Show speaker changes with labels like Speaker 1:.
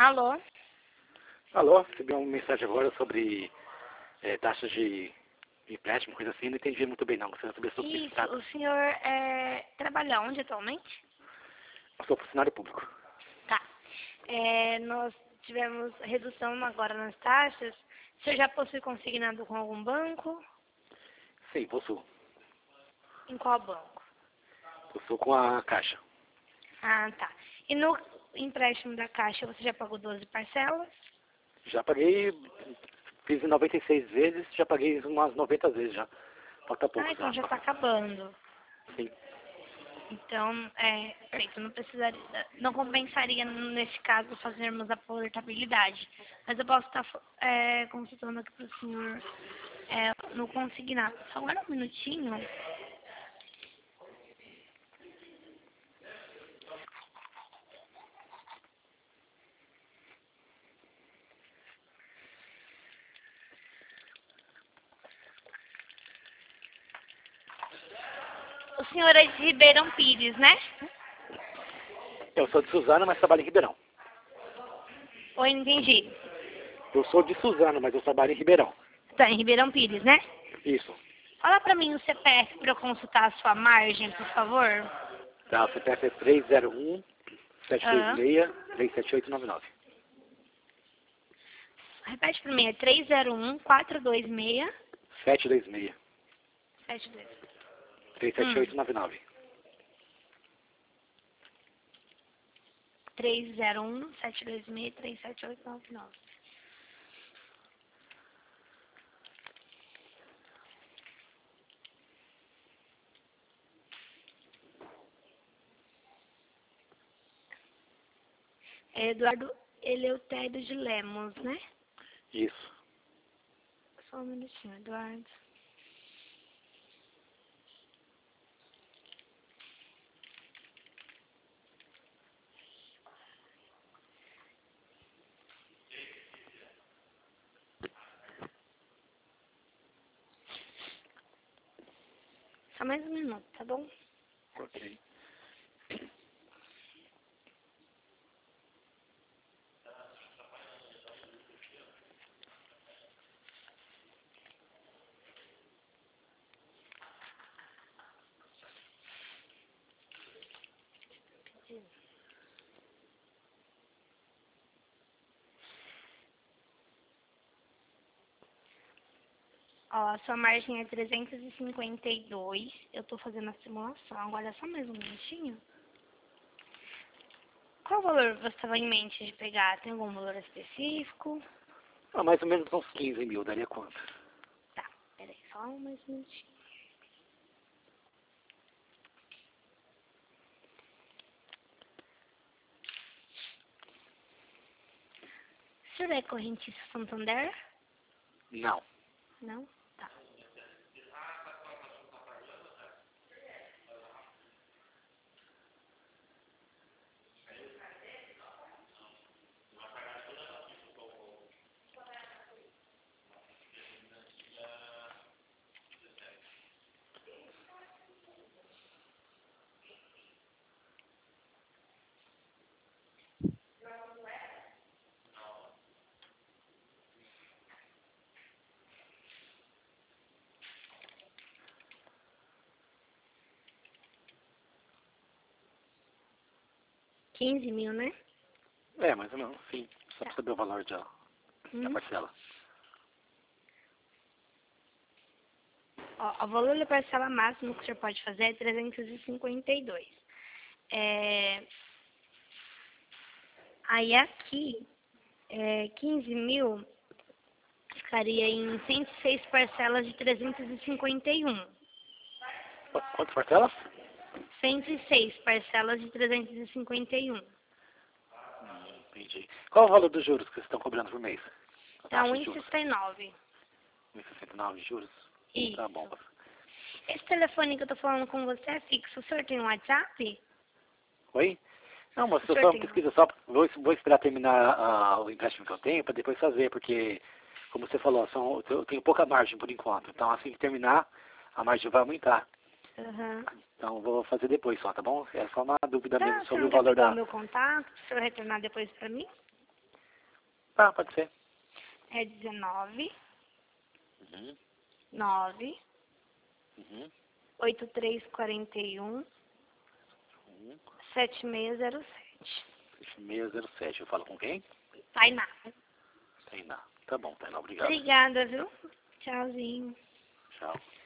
Speaker 1: Alô?
Speaker 2: Alô, recebi uma mensagem agora sobre taxas de empréstimo, coisa assim, não entendi muito bem não, gostaria de saber sobre o que se
Speaker 1: Isso,
Speaker 2: trata.
Speaker 1: o senhor trabalha onde atualmente?
Speaker 2: Eu sou funcionário público.
Speaker 1: Tá. Nós tivemos redução agora nas taxas. O senhor já possui consignado com algum banco?
Speaker 2: Sim, possuo.
Speaker 1: Em qual banco?
Speaker 2: Possuo com a Caixa.
Speaker 1: Ah, tá. E no empréstimo da Caixa você já pagou 12 parcelas?
Speaker 2: Já paguei, fiz em 96 vezes, já paguei umas 90 vezes já. Falta pouco
Speaker 1: Ah, então já
Speaker 2: já.
Speaker 1: está acabando.
Speaker 2: Sim.
Speaker 1: Então, perfeito, não precisaria, não compensaria nesse caso fazermos a portabilidade. Mas eu posso estar consultando aqui para o senhor no consignado. Só agora um minutinho. O senhor é de Ribeirão Pires, né?
Speaker 2: Eu sou de Suzano, mas trabalho em Ribeirão.
Speaker 1: Oi, não entendi.
Speaker 2: Eu sou de Suzano, mas eu trabalho em Ribeirão.
Speaker 1: Tá, em Ribeirão Pires, né?
Speaker 2: Isso.
Speaker 1: Fala para mim o CPF para eu consultar a sua margem, por favor.
Speaker 2: Tá, o CPF é 301
Speaker 1: Aham.
Speaker 2: 726 37899.
Speaker 1: Repete para mim, é 301-426-72.
Speaker 2: 726 37899.
Speaker 1: 301-726-37899. É Eduardo Eleutério de Lemos, né?
Speaker 2: Isso.
Speaker 1: Só um minutinho, Eduardo. Só mais um minuto, tá bom?
Speaker 2: Ok.
Speaker 1: Ó, a sua margem é 352. Eu tô fazendo a simulação. Agora só mais um minutinho. Qual valor você estava em mente de pegar? Tem algum valor específico?
Speaker 2: Ah, mais ou menos uns 15 mil, daria quanto?
Speaker 1: Tá, peraí, só mais um minutinho. O senhor é correntista Santander?
Speaker 2: Não.
Speaker 1: Não? Tá. R$ 15.000, né?
Speaker 2: É, mais ou menos, sim. Só
Speaker 1: Tá.
Speaker 2: pra saber o valor da
Speaker 1: Uhum.
Speaker 2: parcela.
Speaker 1: Ó, o valor da parcela máxima que o senhor pode fazer é 352. Aí aqui, 15 mil ficaria em 106 parcelas de 351.
Speaker 2: Quantas parcelas?
Speaker 1: 106 parcelas de 351.
Speaker 2: Entendi. Qual é o valor dos juros que vocês estão cobrando por mês? A
Speaker 1: Tá
Speaker 2: taxa de juros?
Speaker 1: 1,69.
Speaker 2: 1,69 de juros?
Speaker 1: Isso.
Speaker 2: Tá bom.
Speaker 1: Esse telefone que eu tô falando com você é fixo. O senhor tem um WhatsApp?
Speaker 2: Oi? Não, mas
Speaker 1: O
Speaker 2: eu
Speaker 1: senhor
Speaker 2: só
Speaker 1: tem um...
Speaker 2: pesquisa, só vou esperar terminar o empréstimo que eu tenho para depois fazer, porque, como você falou, eu tenho pouca margem por enquanto. Então, assim que terminar, a margem vai aumentar.
Speaker 1: Uhum.
Speaker 2: Então, vou fazer depois só, tá bom? É só uma dúvida
Speaker 1: Tá,
Speaker 2: mesmo
Speaker 1: o senhor
Speaker 2: sobre
Speaker 1: não
Speaker 2: o
Speaker 1: quer
Speaker 2: valor
Speaker 1: pegar o
Speaker 2: da...
Speaker 1: meu contato? O senhor retornar depois pra mim?
Speaker 2: Tá, pode ser.
Speaker 1: É 19
Speaker 2: Uhum.
Speaker 1: 9
Speaker 2: Uhum.
Speaker 1: 8341
Speaker 2: Uhum.
Speaker 1: 7607.
Speaker 2: 607. Eu falo com quem?
Speaker 1: Tainá.
Speaker 2: Tainá. Tá bom, Tainá. Obrigado.
Speaker 1: Obrigada, viu? Tchauzinho.
Speaker 2: Tchau.